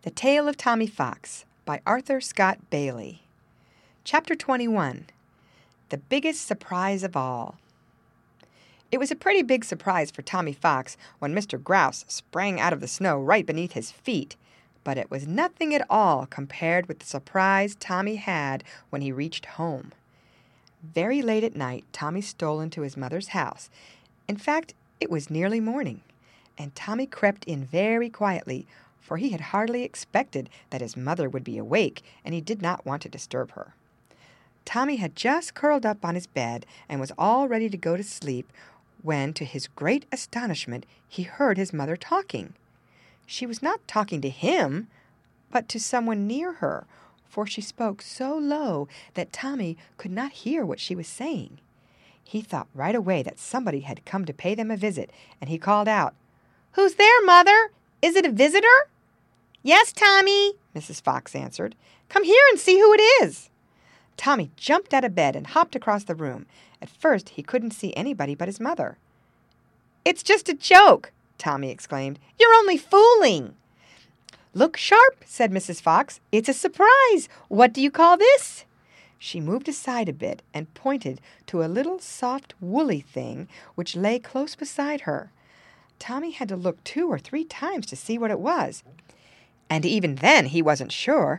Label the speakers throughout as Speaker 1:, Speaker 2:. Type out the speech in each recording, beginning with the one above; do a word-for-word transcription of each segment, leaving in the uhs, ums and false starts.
Speaker 1: The Tale of Tommy Fox by Arthur Scott Bailey. Chapter twenty-one. The Biggest Surprise of All. It was a pretty big surprise for Tommy Fox when Mister Grouse sprang out of the snow right beneath his feet, but it was nothing at all compared with the surprise Tommy had when he reached home. Very late at night, Tommy stole into his mother's house. In fact, it was nearly morning, and Tommy crept in very quietly, for he had hardly expected that his mother would be awake, and he did not want to disturb her. Tommy had just curled up on his bed and was all ready to go to sleep when, to his great astonishment, he heard his mother talking. She was not talking to him, but to someone near her, for she spoke so low that Tommy could not hear what she was saying. He thought right away that somebody had come to pay them a visit, and he called out, "Who's there, Mother? Is it a visitor?" "Yes, Tommy," Missus Fox answered. "Come here and see who it is." Tommy jumped out of bed and hopped across the room. At first he couldn't see anybody but his mother. "It's just a joke," Tommy exclaimed. "You're only fooling." "Look sharp," said Missus Fox. "It's a surprise. What do you call this?" She moved aside a bit and pointed to a little soft woolly thing which lay close beside her. Tommy had to look two or three times to see what it was, and even then he wasn't sure.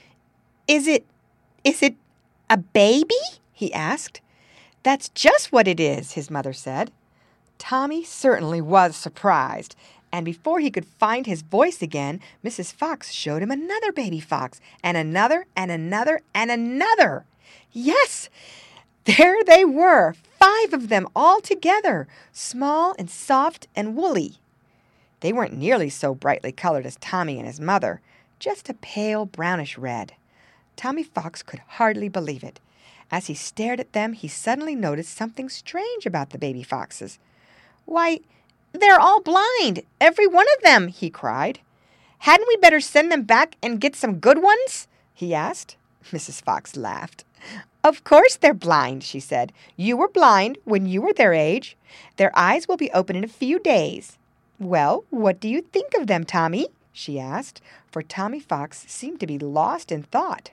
Speaker 1: Is it, is it a baby?" he asked. "That's just what it is," his mother said. Tommy certainly was surprised, and before he could find his voice again, Missus Fox showed him another baby fox, and another, and another, and another. Yes, there they were, five of them all together, small and soft and woolly. They weren't nearly so brightly colored as Tommy and his mother, just a pale brownish red. Tommy Fox could hardly believe it. As he stared at them, he suddenly noticed something strange about the baby foxes. "Why, they're all blind, every one of them," he cried. "Hadn't we better send them back and get some good ones?" he asked. Missus Fox laughed. "Of course they're blind," she said. "You were blind when you were their age. Their eyes will be open in a few days. Well, what do you think of them, Tommy?" she asked, for Tommy Fox seemed to be lost in thought.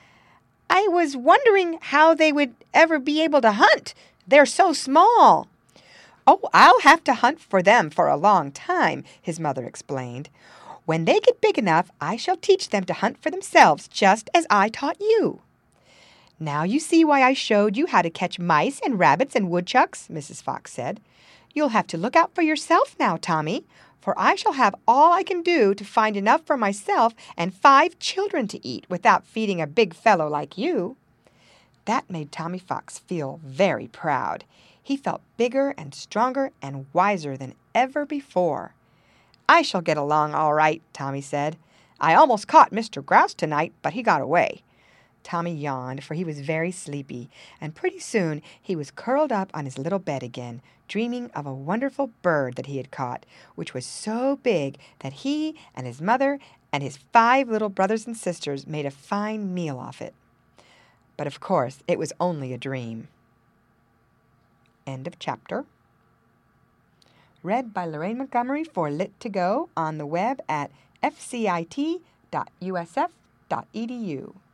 Speaker 1: "I was wondering how they would ever be able to hunt. They're so small." "Oh, I'll have to hunt for them for a long time," his mother explained. "When they get big enough, I shall teach them to hunt for themselves, just as I taught you." "Now you see why I showed you how to catch mice and rabbits and woodchucks," Missus Fox said. "You'll have to look out for yourself now, Tommy, for I shall have all I can do to find enough for myself and five children to eat without feeding a big fellow like you." That made Tommy Fox feel very proud. He felt bigger and stronger and wiser than ever before. "I shall get along all right," Tommy said. "I almost caught Mister Grouse tonight, but he got away." Tommy yawned, for he was very sleepy, and pretty soon he was curled up on his little bed again, dreaming of a wonderful bird that he had caught, which was so big that he and his mother and his five little brothers and sisters made a fine meal off it. But of course it was only a dream. End of chapter. Read by Lorraine Montgomery for Lit to Go on the web at f c i t dot u s f dot e d u.